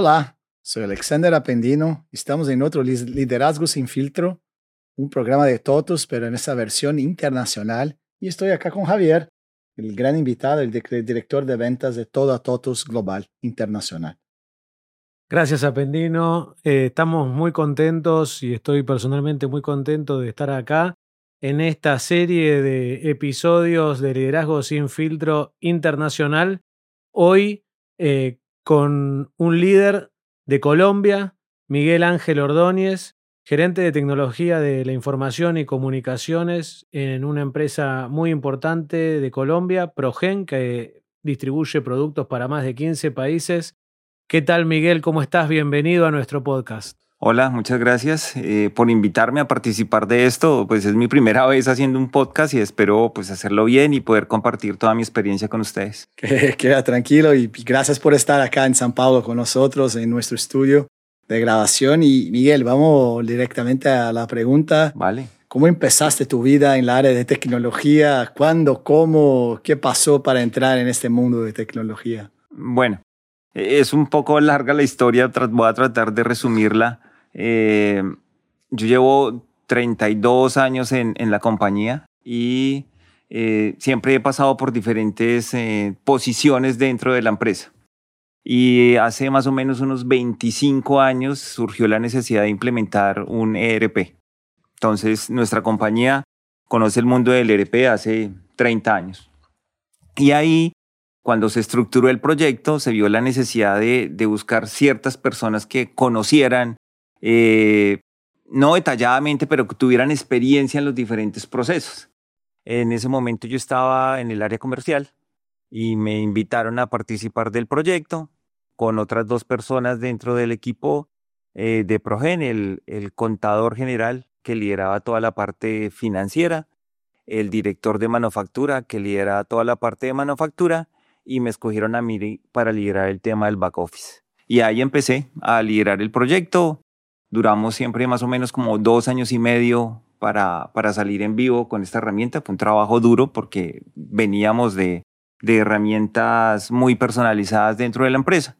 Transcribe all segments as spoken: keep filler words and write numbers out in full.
Hola, soy Alexander Apendino. Estamos en otro Liderazgo Sin Filtro, un programa de TOTUS, pero en esta versión internacional. Y estoy acá con Javier, el gran invitado, el director de ventas de toda TOTUS Global Internacional. Gracias, Apendino. Eh, estamos muy contentos y estoy personalmente muy contento de estar acá en esta serie de episodios de Liderazgo Sin Filtro Internacional. Hoy eh, con un líder de Colombia, Miguel Ángel Ordóñez, gerente de tecnología de la información y comunicaciones en una empresa muy importante de Colombia, Progen, que distribuye productos para más de quince países. ¿Qué tal, Miguel? ¿Cómo estás? Bienvenido a nuestro podcast. Hola, muchas gracias eh, por invitarme a participar de esto. Pues es mi primera vez haciendo un podcast y espero pues hacerlo bien y poder compartir toda mi experiencia con ustedes. Queda tranquilo y gracias por estar acá en San Pablo con nosotros en nuestro estudio de grabación. Y Miguel, vamos directamente a la pregunta. Vale. ¿Cómo empezaste tu vida en la área de tecnología? ¿Cuándo? ¿Cómo? ¿Qué pasó para entrar en este mundo de tecnología? Bueno, es un poco larga la historia, voy a tratar de resumirla. Eh, yo llevo treinta y dos años en, en la compañía y eh, siempre he pasado por diferentes eh, posiciones dentro de la empresa. Y hace más o menos unos veinticinco años surgió la necesidad de implementar un E R P. Entonces, nuestra compañía conoce el mundo del E R P hace treinta años. Y ahí, cuando se estructuró el proyecto, se vio la necesidad de, de buscar ciertas personas que conocieran, eh, no detalladamente, pero que tuvieran experiencia en los diferentes procesos. En ese momento yo estaba en el área comercial y me invitaron a participar del proyecto con otras dos personas dentro del equipo eh, de Progen, el, el contador general que lideraba toda la parte financiera, el director de manufactura que lideraba toda la parte de manufactura, y me escogieron a mí para liderar el tema del back office. Y ahí empecé a liderar el proyecto. Duramos siempre más o menos como dos años y medio para, para salir en vivo con esta herramienta. Fue un trabajo duro porque veníamos de, de herramientas muy personalizadas dentro de la empresa.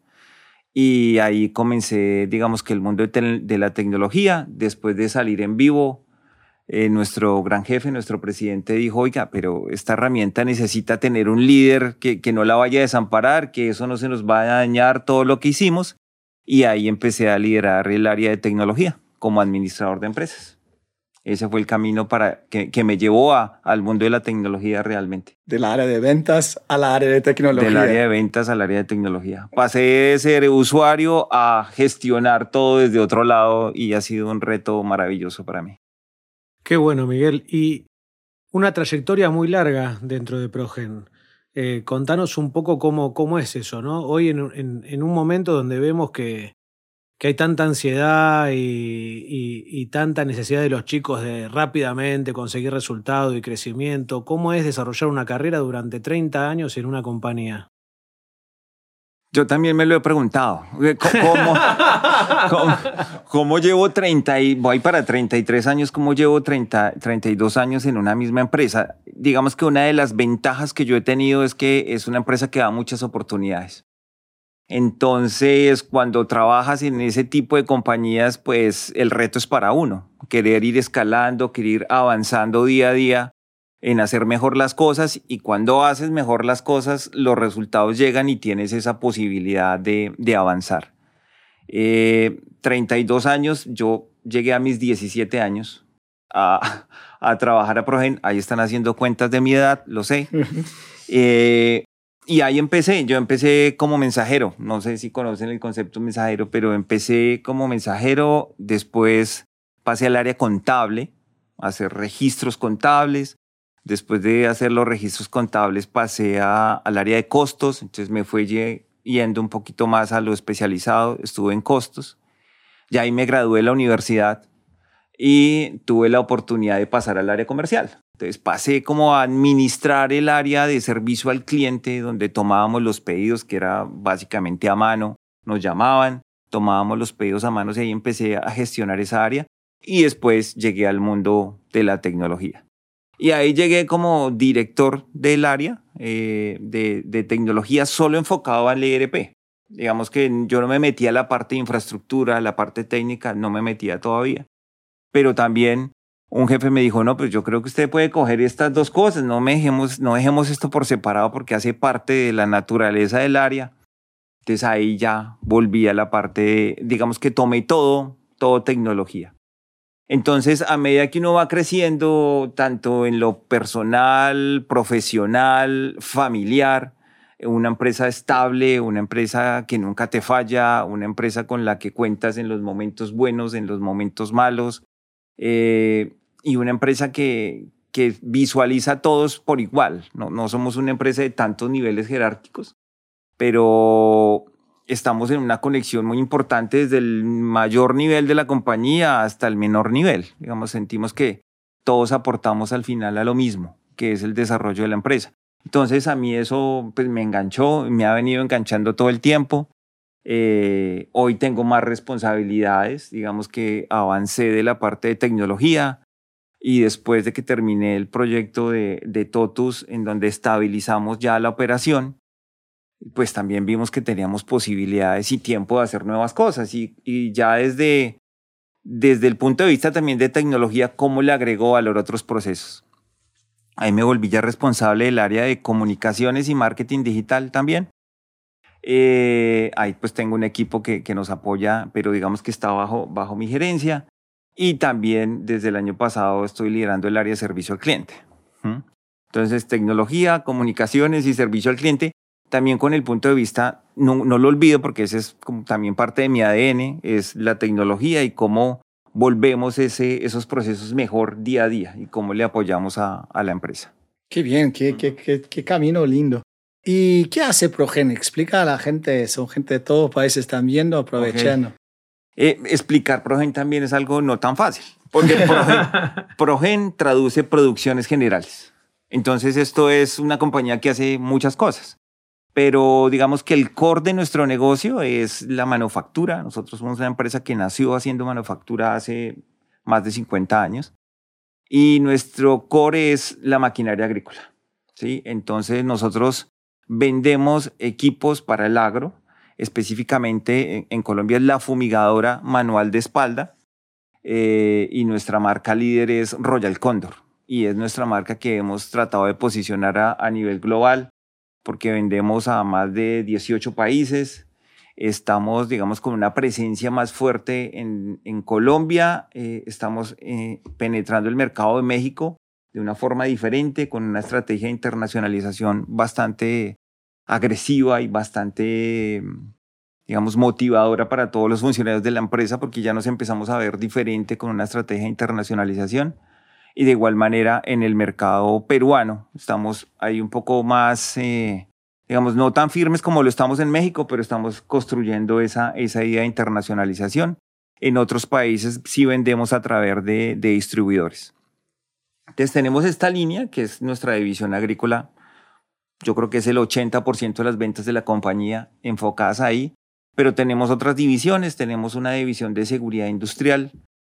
Y ahí comencé, digamos que el mundo de, te- de la tecnología. Después de salir en vivo, eh, nuestro gran jefe, nuestro presidente dijo, oiga, pero esta herramienta necesita tener un líder que, que no la vaya a desamparar, que eso no se nos vaya a dañar todo lo que hicimos. Y ahí empecé a liderar el área de tecnología como administrador de empresas. Ese fue el camino para que, que me llevó a, al mundo de la tecnología realmente. Del área de ventas a la área de tecnología. Del área de ventas al área de tecnología. Pasé de ser usuario a gestionar todo desde otro lado y ha sido un reto maravilloso para mí. Qué bueno, Miguel. Y una trayectoria muy larga dentro de Progen. Eh, contanos un poco cómo, cómo es eso, ¿no? Hoy en, en, en un momento donde vemos que, que hay tanta ansiedad y, y, y tanta necesidad de los chicos de rápidamente conseguir resultado y crecimiento, ¿cómo es desarrollar una carrera durante treinta años en una compañía? Yo también me lo he preguntado. ¿Cómo, cómo, cómo llevo treinta y voy para treinta y tres años? ¿Cómo llevo treinta, treinta y dos años en una misma empresa? Digamos que una de las ventajas que yo he tenido es que es una empresa que da muchas oportunidades. Entonces, cuando trabajas en ese tipo de compañías, pues el reto es para uno. Querer ir escalando, querer ir avanzando día a día en hacer mejor las cosas, y cuando haces mejor las cosas, los resultados llegan y tienes esa posibilidad de, de avanzar. Eh, treinta y dos años, yo llegué a mis diecisiete años a, a trabajar a Progen. Ahí están haciendo cuentas de mi edad, lo sé. Eh, y ahí empecé, yo empecé como mensajero. No sé si conocen el concepto mensajero, pero empecé como mensajero, después pasé al área contable, a hacer registros contables. Después de hacer los registros contables pasé a, al área de costos, entonces me fui yendo un poquito más a lo especializado, estuve en costos. Ya ahí me gradué de la universidad y tuve la oportunidad de pasar al área comercial. Entonces pasé como a administrar el área de servicio al cliente, donde tomábamos los pedidos, que era básicamente a mano. Nos llamaban, tomábamos los pedidos a mano y ahí empecé a gestionar esa área. Y después llegué al mundo de la tecnología. Y ahí llegué como director del área eh, de, de tecnología solo enfocado al E R P. Digamos que yo no me metía a la parte de infraestructura, la parte técnica, no me metía todavía. Pero también un jefe me dijo, no, pues yo creo que usted puede coger estas dos cosas, no, me dejemos, no dejemos esto por separado porque hace parte de la naturaleza del área. Entonces ahí ya volví a la parte, de, digamos que tomé todo, todo tecnología. Entonces a medida que uno va creciendo, tanto en lo personal, profesional, familiar, una empresa estable, una empresa que nunca te falla, una empresa con la que cuentas en los momentos buenos, en los momentos malos, eh, y una empresa que, que visualiza a todos por igual. No, no somos una empresa de tantos niveles jerárquicos, pero estamos en una conexión muy importante desde el mayor nivel de la compañía hasta el menor nivel. Digamos, sentimos que todos aportamos al final a lo mismo, que es el desarrollo de la empresa. Entonces a mí eso pues, me enganchó, me ha venido enganchando todo el tiempo. Eh, hoy tengo más responsabilidades, digamos que avancé de la parte de tecnología y después de que terminé el proyecto de, de Totus, en donde estabilizamos ya la operación, pues también vimos que teníamos posibilidades y tiempo de hacer nuevas cosas y, y ya desde, desde el punto de vista también de tecnología, cómo le agregó valor a otros procesos. Ahí me volví ya responsable del área de comunicaciones y marketing digital también. Eh, ahí pues tengo un equipo que, que nos apoya, pero digamos que está bajo, bajo mi gerencia. Y también desde el año pasado estoy liderando el área de servicio al cliente. ¿Mm? Entonces, tecnología, comunicaciones y servicio al cliente, también con el punto de vista, no, no lo olvido porque ese es como también parte de mi A D N, es la tecnología y cómo volvemos ese, esos procesos mejor día a día y cómo le apoyamos a, a la empresa. Qué bien, qué, qué, qué, qué camino lindo. ¿Y qué hace Progen? Explica a la gente, son gente de todos los países, están viendo, aprovechando. Okay. Eh, explicar Progen también es algo no tan fácil, porque Progen, Progen traduce producciones generales. Entonces esto es una compañía que hace muchas cosas, pero digamos que el core de nuestro negocio es la manufactura. Nosotros somos una empresa que nació haciendo manufactura hace más de cincuenta años y nuestro core es la maquinaria agrícola, ¿sí? Entonces nosotros vendemos equipos para el agro, específicamente en Colombia es la fumigadora manual de espalda eh, y nuestra marca líder es Royal Condor y es nuestra marca que hemos tratado de posicionar a, a nivel global porque vendemos a más de dieciocho países, estamos digamos con una presencia más fuerte en, en Colombia, eh, estamos eh, penetrando el mercado de México de una forma diferente con una estrategia de internacionalización bastante agresiva y bastante, digamos, motivadora para todos los funcionarios de la empresa porque ya nos empezamos a ver diferente con una estrategia de internacionalización. Y de igual manera en el mercado peruano estamos ahí un poco más, eh, digamos, no tan firmes como lo estamos en México, pero estamos construyendo esa, esa idea de internacionalización. En otros países sí vendemos a través de, de distribuidores. Entonces tenemos esta línea que es nuestra división agrícola. Yo creo que es el ochenta por ciento de las ventas de la compañía enfocadas ahí, pero tenemos otras divisiones. Tenemos una división de seguridad industrial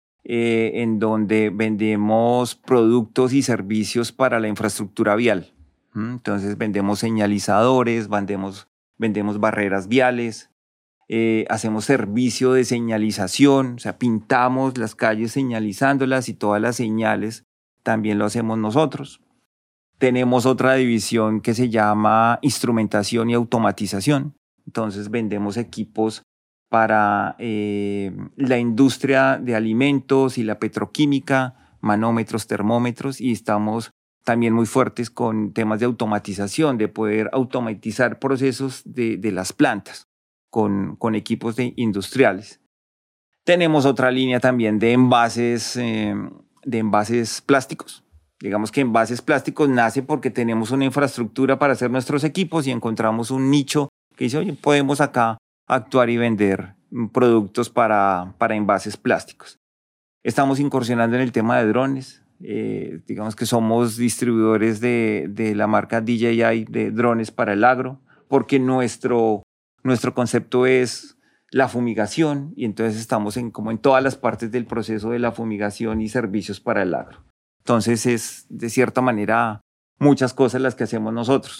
eh, en donde vendemos productos y servicios para la infraestructura vial. ¿Mm? Entonces vendemos señalizadores, vendemos, vendemos barreras viales, eh, hacemos servicio de señalización, o sea, pintamos las calles señalizándolas y todas las señales también lo hacemos nosotros. Tenemos otra división que se llama instrumentación y automatización. Entonces vendemos equipos para eh, la industria de alimentos y la petroquímica, manómetros, termómetros, y estamos también muy fuertes con temas de automatización, de poder automatizar procesos de, de las plantas con, con equipos de industriales. Tenemos otra línea también de envases, eh, de envases plásticos. Digamos que envases plásticos nace porque tenemos una infraestructura para hacer nuestros equipos y encontramos un nicho que dice, oye, podemos acá actuar y vender productos para, para envases plásticos. Estamos incursionando en el tema de drones. Eh, digamos que somos distribuidores de, de la marca D J I de drones para el agro, porque nuestro, nuestro concepto es la fumigación y entonces estamos en, como en todas las partes del proceso de la fumigación y servicios para el agro. Entonces es de cierta manera muchas cosas las que hacemos nosotros.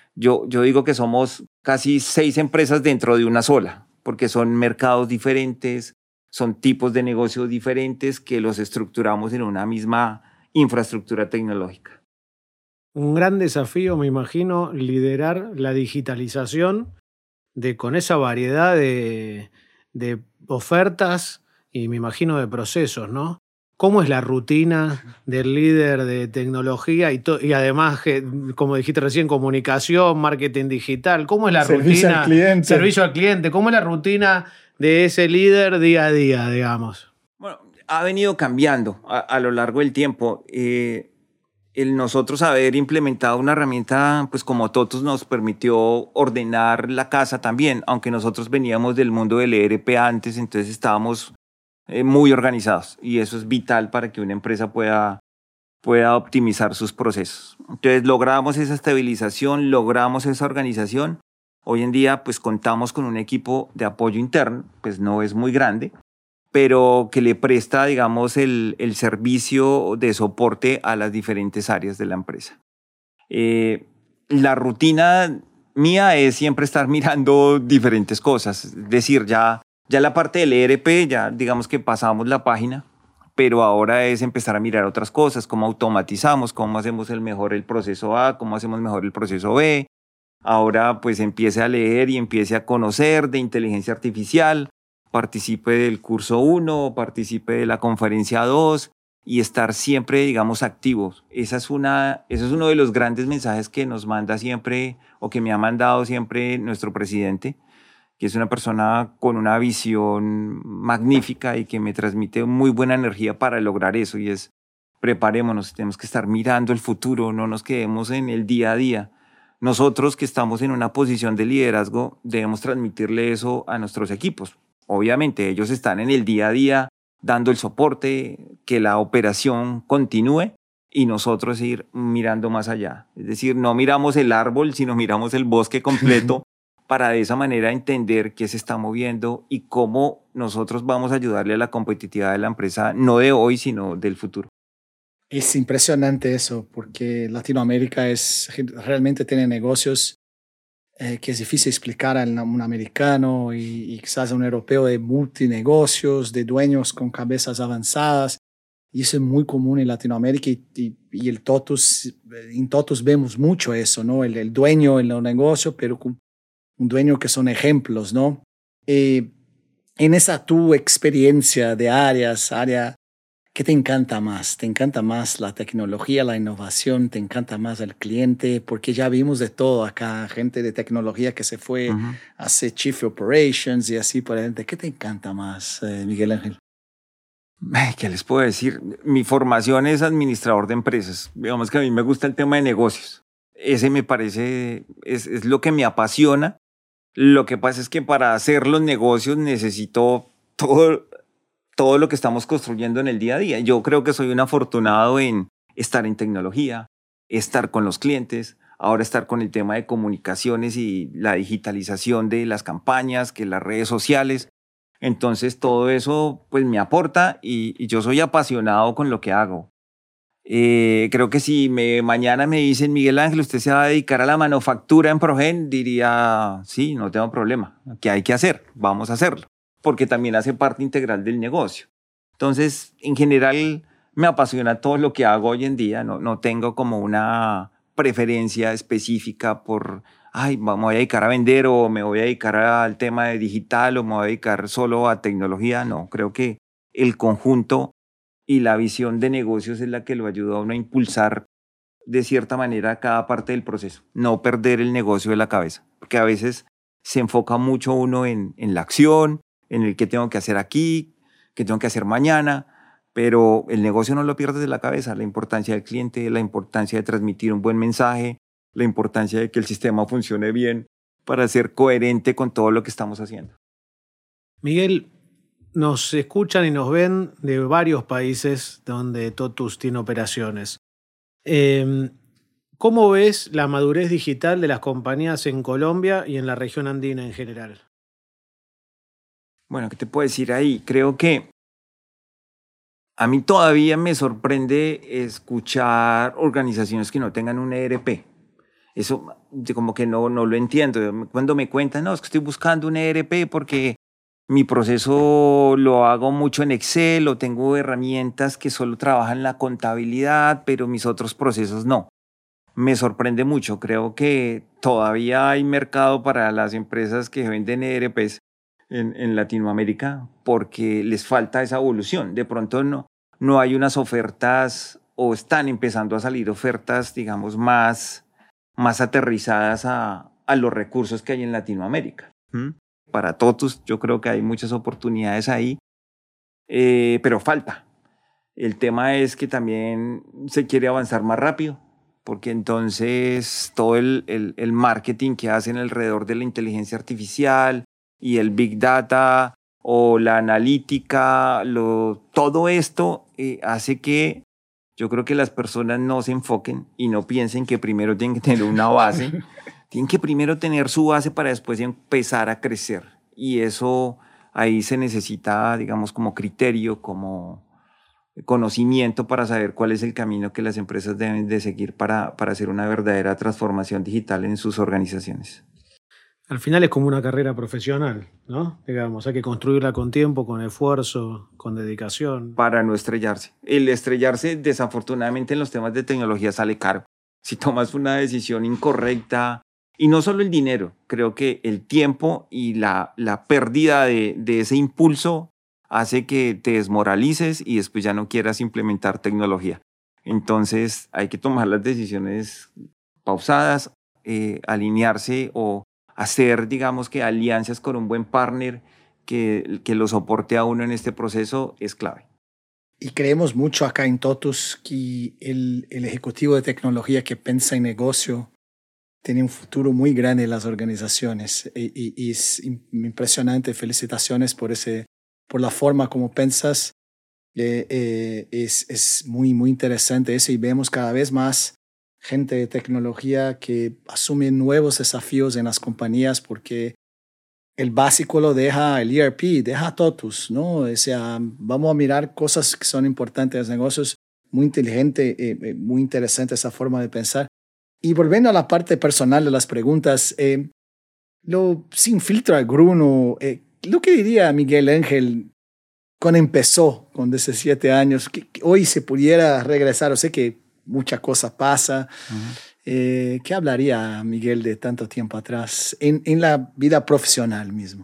Yo, yo digo que somos casi seis empresas dentro de una sola, porque son mercados diferentes, son tipos de negocios diferentes que los estructuramos en una misma infraestructura tecnológica. Un gran desafío, me imagino, liderar la digitalización de, con esa variedad de, de ofertas y me imagino de procesos, ¿no? ¿Cómo es la rutina del líder de tecnología y, to- y además, como dijiste recién, comunicación, marketing digital? ¿Cómo es la Servicio rutina? al cliente. Servicio al cliente. ¿Cómo es la rutina de ese líder día a día, digamos? Bueno, ha venido cambiando a, a lo largo del tiempo. Eh, el nosotros haber implementado una herramienta, pues como Totus, nos permitió ordenar la casa también, aunque nosotros veníamos del mundo del E R P antes, entonces estábamos eh, muy organizados y eso es vital para que una empresa pueda, pueda optimizar sus procesos. Entonces logramos esa estabilización, logramos esa organización. Hoy en día pues contamos con un equipo de apoyo interno, pues no es muy grande, pero que le presta, digamos, el, el servicio de soporte a las diferentes áreas de la empresa. Eh, la rutina mía es siempre estar mirando diferentes cosas, es decir, ya, ya la parte del E R P, ya digamos que pasamos la página, pero ahora es empezar a mirar otras cosas, cómo automatizamos, cómo hacemos el mejor el proceso A, cómo hacemos mejor el proceso B. Ahora pues empiece a leer y empiece a conocer de inteligencia artificial, participe del curso uno, participe de la conferencia dos y estar siempre, digamos, activos. Esa es una, ese es uno de los grandes mensajes que nos manda siempre o que me ha mandado siempre nuestro presidente, que es una persona con una visión magnífica y que me transmite muy buena energía para lograr eso y es preparémonos, tenemos que estar mirando el futuro, no nos quedemos en el día a día. Nosotros que estamos en una posición de liderazgo debemos transmitirle eso a nuestros equipos. Obviamente ellos están en el día a día dando el soporte, que la operación continúe y nosotros ir mirando más allá. Es decir, no miramos el árbol, sino miramos el bosque completo para de esa manera entender qué se está moviendo y cómo nosotros vamos a ayudarle a la competitividad de la empresa, no de hoy, sino del futuro. Es impresionante eso, porque Latinoamérica es, realmente tiene negocios eh, que es difícil explicar a un americano y, y quizás a un europeo de multinegocios, de dueños con cabezas avanzadas. Y eso es muy común en Latinoamérica y, y, y el Totus, en Totus vemos mucho eso, ¿no? El, el dueño en los negocios, pero con un dueño que son ejemplos, ¿no? Eh, en esa tu experiencia de áreas, área, ¿qué te encanta más? ¿Te encanta más la tecnología, la innovación? ¿Te encanta más el cliente? Porque ya vimos de todo acá, gente de tecnología que se fue Uh-huh. a hacer Chief Operations y así por adelante. ¿Qué te encanta más, eh, Miguel Ángel? ¿Qué les puedo decir? Mi formación es administrador de empresas. Digamos que a mí me gusta el tema de negocios. Ese me parece, es, es lo que me apasiona. Lo que pasa es que para hacer los negocios necesito todo, todo lo que estamos construyendo en el día a día. Yo creo que soy un afortunado en estar en tecnología, estar con los clientes, ahora estar con el tema de comunicaciones y la digitalización de las campañas, que las redes sociales. Entonces todo eso pues me aporta y, y yo soy apasionado con lo que hago. Eh, creo que si me, mañana me dicen, Miguel Ángel, usted se va a dedicar a la manufactura en Progen, diría, sí, no tengo problema. ¿Qué hay que hacer? Vamos a hacerlo. Porque también hace parte integral del negocio. Entonces, en general, me apasiona todo lo que hago hoy en día. No, no tengo como una preferencia específica por, ay, me voy a dedicar a vender o me voy a dedicar al tema de digital o me voy a dedicar solo a tecnología. No, creo que el conjunto y la visión de negocios es la que lo ayuda a uno a impulsar de cierta manera cada parte del proceso. No perder el negocio de la cabeza, porque a veces se enfoca mucho uno en, en la acción, en el que tengo que hacer aquí, que tengo que hacer mañana, pero el negocio no lo pierdes de la cabeza. La importancia del cliente, la importancia de transmitir un buen mensaje, la importancia de que el sistema funcione bien para ser coherente con todo lo que estamos haciendo. Miguel, nos escuchan y nos ven de varios países donde Totus tiene operaciones. Eh, ¿Cómo ves la madurez digital de las compañías en Colombia y en la región andina en general? Bueno, ¿qué te puedo decir ahí? Creo que a mí todavía me sorprende escuchar organizaciones que no tengan un E R P. Eso como que no, no lo entiendo. Cuando me cuentan, no, es que estoy buscando un E R P porque mi proceso lo hago mucho en Excel o tengo herramientas que solo trabajan la contabilidad, pero mis otros procesos no. Me sorprende mucho. Creo que todavía hay mercado para las empresas que venden E R Ps en, en Latinoamérica porque les falta esa evolución. De pronto no, no hay unas ofertas o están empezando a salir ofertas, digamos, más, más aterrizadas a, a los recursos que hay en Latinoamérica. ¿Mm? Para todos, yo creo que hay muchas oportunidades ahí, eh, pero falta. El tema es que también se quiere avanzar más rápido, porque entonces todo el, el, el marketing que hacen alrededor de la inteligencia artificial y el big data o la analítica, lo, todo esto eh, hace que yo creo que las personas no se enfoquen y no piensen que primero tienen que tener una base. Tienen que primero tener su base para después empezar a crecer. Y eso ahí se necesita, digamos, como criterio, como conocimiento para saber cuál es el camino que las empresas deben de seguir para, para hacer una verdadera transformación digital en sus organizaciones. Al final es como una carrera profesional, ¿no? Digamos, hay que construirla con tiempo, con esfuerzo, con dedicación. Para no estrellarse. El estrellarse, desafortunadamente, en los temas de tecnología sale caro. Si tomas una decisión incorrecta, y no solo el dinero, creo que el tiempo y la, la pérdida de, de ese impulso hace que te desmoralices y después ya no quieras implementar tecnología. Entonces hay que tomar las decisiones pausadas, eh, alinearse o hacer, digamos que alianzas con un buen partner que, que lo soporte a uno en este proceso es clave. Y creemos mucho acá en Totus que el, el ejecutivo de tecnología que piensa en negocio tiene un futuro muy grande en las organizaciones y, y, y es impresionante. Felicitaciones por, ese, por la forma como piensas. Eh, eh, es, es muy, muy interesante eso y vemos cada vez más gente de tecnología que asume nuevos desafíos en las compañías porque el básico lo deja el E R P, deja Totus, ¿no? O sea, vamos a mirar cosas que son importantes en los negocios. Muy inteligente, eh, muy interesante esa forma de pensar. Y volviendo a la parte personal de las preguntas, eh, lo, sin filtro alguno, eh, lo que diría Miguel Ángel cuando empezó con diecisiete años, que, que hoy se pudiera regresar, o sé que muchas cosas pasan, uh-huh. eh, ¿qué hablaría Miguel de tanto tiempo atrás en, en la vida profesional mismo?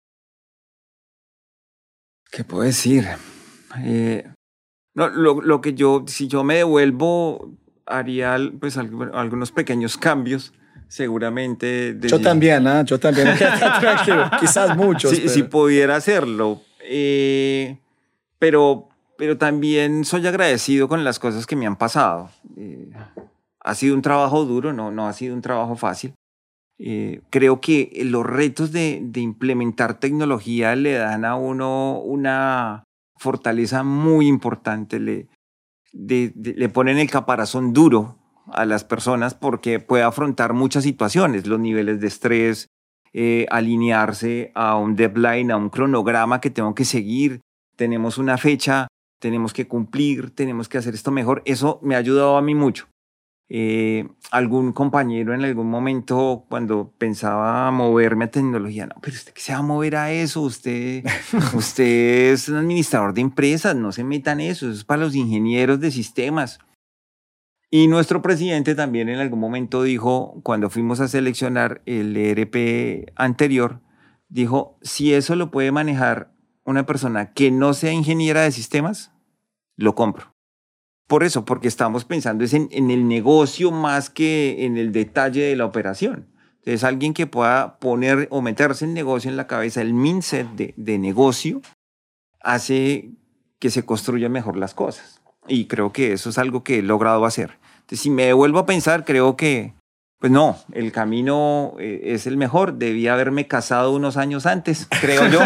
¿Qué puedo decir? Eh, no, lo, lo que yo, si yo me devuelvo, haría pues algunos pequeños cambios, seguramente. De yo si, también, ¿eh? Yo también, quizás muchos. Si, pero... si pudiera hacerlo, eh, pero, pero también soy agradecido con las cosas que me han pasado. Eh, ha sido un trabajo duro, no, no ha sido un trabajo fácil. Eh, creo que los retos de, de implementar tecnología le dan a uno una fortaleza muy importante, le, de, de, le ponen el caparazón duro a las personas porque puede afrontar muchas situaciones, los niveles de estrés, eh, alinearse a un deadline, a un cronograma que tengo que seguir, tenemos una fecha, tenemos que cumplir, tenemos que hacer esto mejor. Eso me ha ayudado a mí mucho. Eh, algún compañero en algún momento cuando pensaba moverme a tecnología, no, pero usted que se va a mover a eso, usted, usted es un administrador de empresas, no se metan en eso, eso es para los ingenieros de sistemas. Y nuestro presidente también en algún momento dijo, cuando fuimos a seleccionar el E R P anterior, dijo, si eso lo puede manejar una persona que no sea ingeniera de sistemas, lo compro. Por eso, porque estamos pensando es en, en el negocio más que en el detalle de la operación. Entonces, alguien que pueda poner o meterse el negocio en la cabeza, el mindset de, de negocio, hace que se construyan mejor las cosas. Y creo que eso es algo que he logrado hacer. Entonces, si me vuelvo a pensar, creo que, pues no, el camino eh, es el mejor. Debía haberme casado unos años antes, creo yo.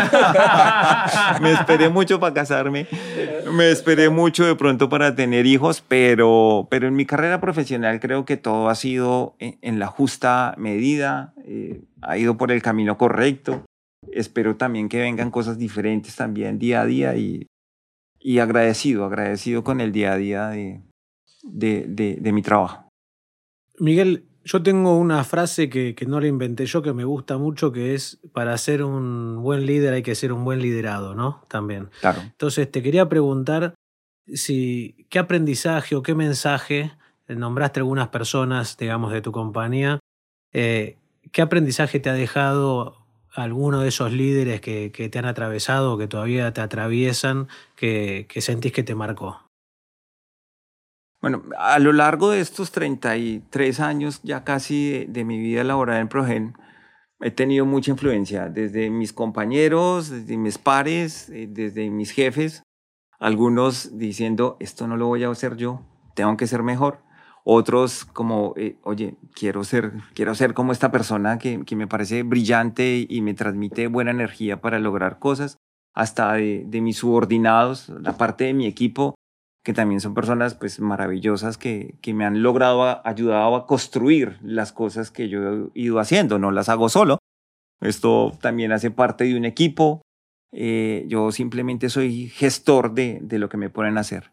Me esperé mucho para casarme. Me esperé mucho de pronto para tener hijos, pero, pero en mi carrera profesional creo que todo ha sido en, en la justa medida, eh, ha ido por el camino correcto. Espero también que vengan cosas diferentes también día a día y, y agradecido, agradecido con el día a día de, de, de, de mi trabajo. Miguel, Yo tengo una frase que, que no la inventé yo, que me gusta mucho, que es: para ser un buen líder hay que ser un buen liderado, ¿no? También. Claro. Entonces, te quería preguntar si qué aprendizaje o qué mensaje, nombraste algunas personas, digamos, de tu compañía, eh, ¿qué aprendizaje te ha dejado alguno de esos líderes que, que te han atravesado o que todavía te atraviesan, que, que sentís que te marcó? Bueno, a lo largo de estos treinta y tres años ya casi de, de mi vida laboral en Progen, he tenido mucha influencia desde mis compañeros, desde mis pares, eh, desde mis jefes, algunos diciendo, esto no lo voy a hacer yo, tengo que ser mejor. Otros como, eh, oye, quiero ser, quiero ser como esta persona que, que me parece brillante y me transmite buena energía para lograr cosas, hasta de, de mis subordinados, la parte de mi equipo, que también son personas pues maravillosas que, que me han logrado, a, ayudado a construir las cosas que yo he ido haciendo, no las hago solo. Esto también hace parte de un equipo. Eh, yo simplemente soy gestor de, de lo que me ponen a hacer.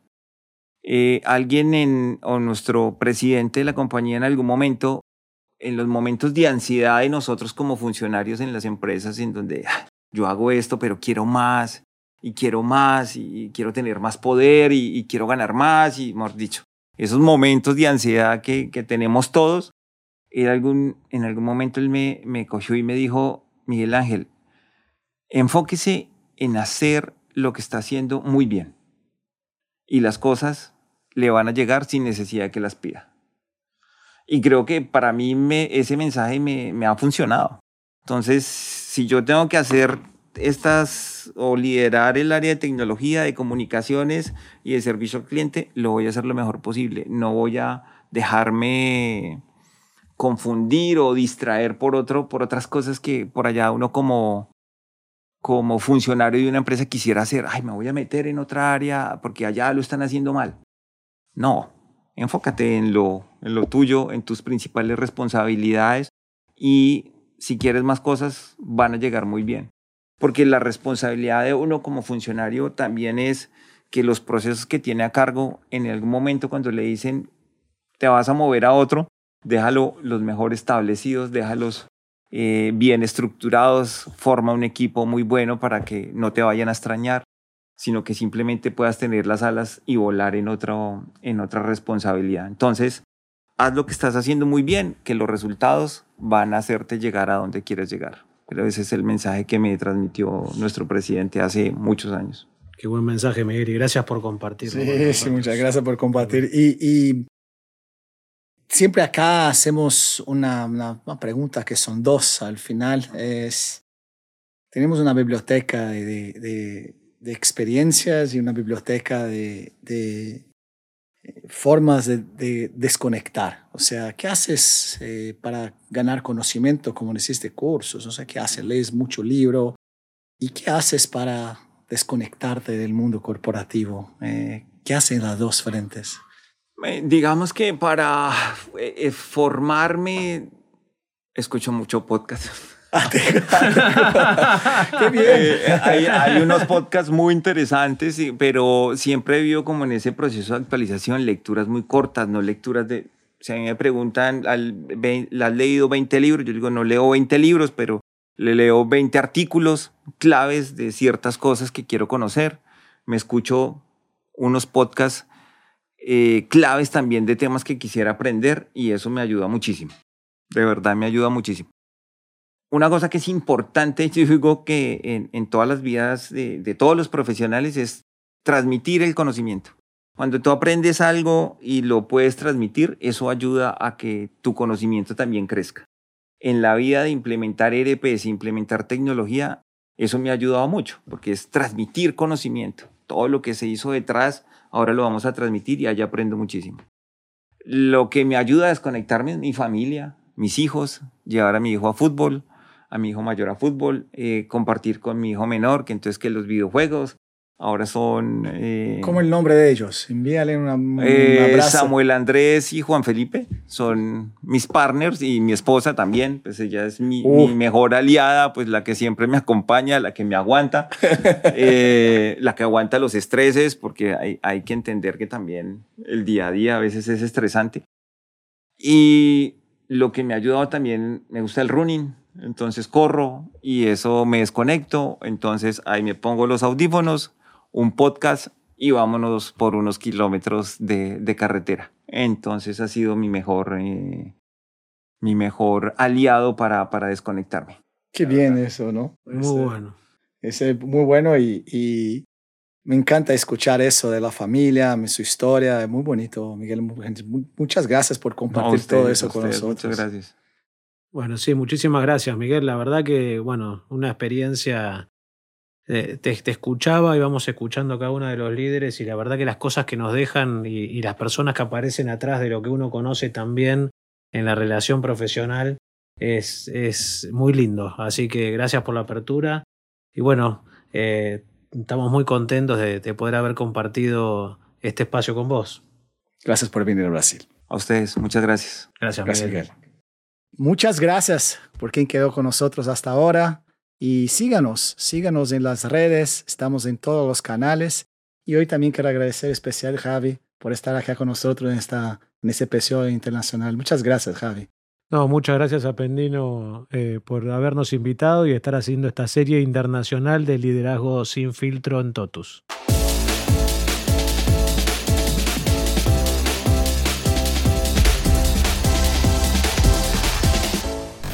Eh, alguien en, o nuestro presidente de la compañía en algún momento, en los momentos de ansiedad de nosotros como funcionarios en las empresas, en donde ah, yo hago esto, pero quiero más, y quiero más, y quiero tener más poder, y, y quiero ganar más, y mejor dicho, esos momentos de ansiedad que, que tenemos todos, en algún, en algún momento él me, me cogió y me dijo, Miguel Ángel, enfóquese en hacer lo que está haciendo muy bien, y las cosas le van a llegar sin necesidad de que las pida. Y creo que para mí me, ese mensaje me, me ha funcionado. Entonces, si yo tengo que hacer estas o liderar el área de tecnología, de comunicaciones y de servicio al cliente, lo voy a hacer lo mejor posible. No voy a dejarme confundir o distraer por, otro, por otras cosas que por allá uno como, como funcionario de una empresa quisiera hacer. Ay, me voy a meter en otra área porque allá lo están haciendo mal. No, enfócate en lo, en lo tuyo, en tus principales responsabilidades, y si quieres más cosas van a llegar muy bien. Porque la responsabilidad de uno como funcionario también es que los procesos que tiene a cargo, en algún momento cuando le dicen te vas a mover a otro, déjalo los mejor establecidos, déjalos eh, bien estructurados, forma un equipo muy bueno para que no te vayan a extrañar, sino que simplemente puedas tener las alas y volar en, otro, en otra responsabilidad. Entonces, haz lo que estás haciendo muy bien, que los resultados van a hacerte llegar a donde quieres llegar. Pero ese es el mensaje que me transmitió nuestro presidente hace muchos años. Qué buen mensaje, Miguel, y gracias por compartirlo. Sí, sí, muchas gracias por compartir. Y, y siempre acá hacemos una, una, una pregunta que son dos al final. Es, tenemos una biblioteca de, de, de experiencias y una biblioteca de, de formas de, de desconectar. O sea, ¿qué haces eh, para ganar conocimiento? Como hiciste cursos, o sea, ¿qué haces? ¿Lees mucho libro? ¿Y qué haces para desconectarte del mundo corporativo? Eh, ¿Qué hacen las dos frentes? Eh, digamos que para eh, formarme, escucho mucho podcast. ¡Qué bien! Eh, hay, hay unos podcasts muy interesantes, pero siempre he vivido como en ese proceso de actualización, lecturas muy cortas, no lecturas de... Si a mí me preguntan, ¿has leído veinte libros? Yo digo, no leo veinte libros, pero le leo veinte artículos claves de ciertas cosas que quiero conocer. Me escucho unos podcasts eh, claves también de temas que quisiera aprender, y eso me ayuda muchísimo. De verdad me ayuda muchísimo. Una cosa que es importante, yo digo que en, en todas las vidas de, de todos los profesionales, es transmitir el conocimiento. Cuando tú aprendes algo y lo puedes transmitir, eso ayuda a que tu conocimiento también crezca. En la vida de implementar E R Ps, implementar tecnología, eso me ha ayudado mucho, porque es transmitir conocimiento. Todo lo que se hizo detrás, ahora lo vamos a transmitir y allá aprendo muchísimo. Lo que me ayuda a desconectarme es mi familia, mis hijos, llevar a mi hijo a fútbol, a mi hijo mayor a fútbol, eh, compartir con mi hijo menor, que entonces que los videojuegos ahora son... Eh, ¿Cómo el nombre de ellos? Envíale una, un eh, abrazo. Samuel Andrés y Juan Felipe son mis partners, y mi esposa también, pues ella es mi, mi mejor aliada, pues la que siempre me acompaña, la que me aguanta, eh, la que aguanta los estreses, porque hay, hay que entender que también el día a día a veces es estresante. Y lo que me ha ayudado también, me gusta el running, entonces corro y eso me desconecto, entonces ahí me pongo los audífonos, un podcast y vámonos por unos kilómetros de, de carretera. Entonces ha sido mi mejor, eh, mi mejor aliado para, para desconectarme. Qué bien eso, ¿no? Muy Ese- bueno. ese muy bueno y, y me encanta escuchar eso de la familia, su historia. Es muy bonito, Miguel. Mu- Muchas gracias por No, compartir ustedes, todo eso con ustedes, nosotros. muchas gracias. Bueno, sí, muchísimas gracias, Miguel. La verdad que, bueno, una experiencia. eh, te, te escuchaba, íbamos escuchando a cada uno de los líderes y la verdad que las cosas que nos dejan y, y las personas que aparecen atrás de lo que uno conoce también en la relación profesional es, es muy lindo. Así que gracias por la apertura y bueno, eh, estamos muy contentos de, de poder haber compartido este espacio con vos. Gracias por venir a Brasil. A ustedes, muchas gracias. Gracias, Gracias, Miguel. Miguel. Muchas gracias por quien quedó con nosotros hasta ahora. Y síganos, síganos en las redes. Estamos en todos los canales. Y hoy también quiero agradecer especial Javi por estar acá con nosotros en, esta, en este episodio internacional. Muchas gracias, Javi. No, muchas gracias a Pendino eh, por habernos invitado y estar haciendo esta serie internacional de liderazgo sin filtro en Totus.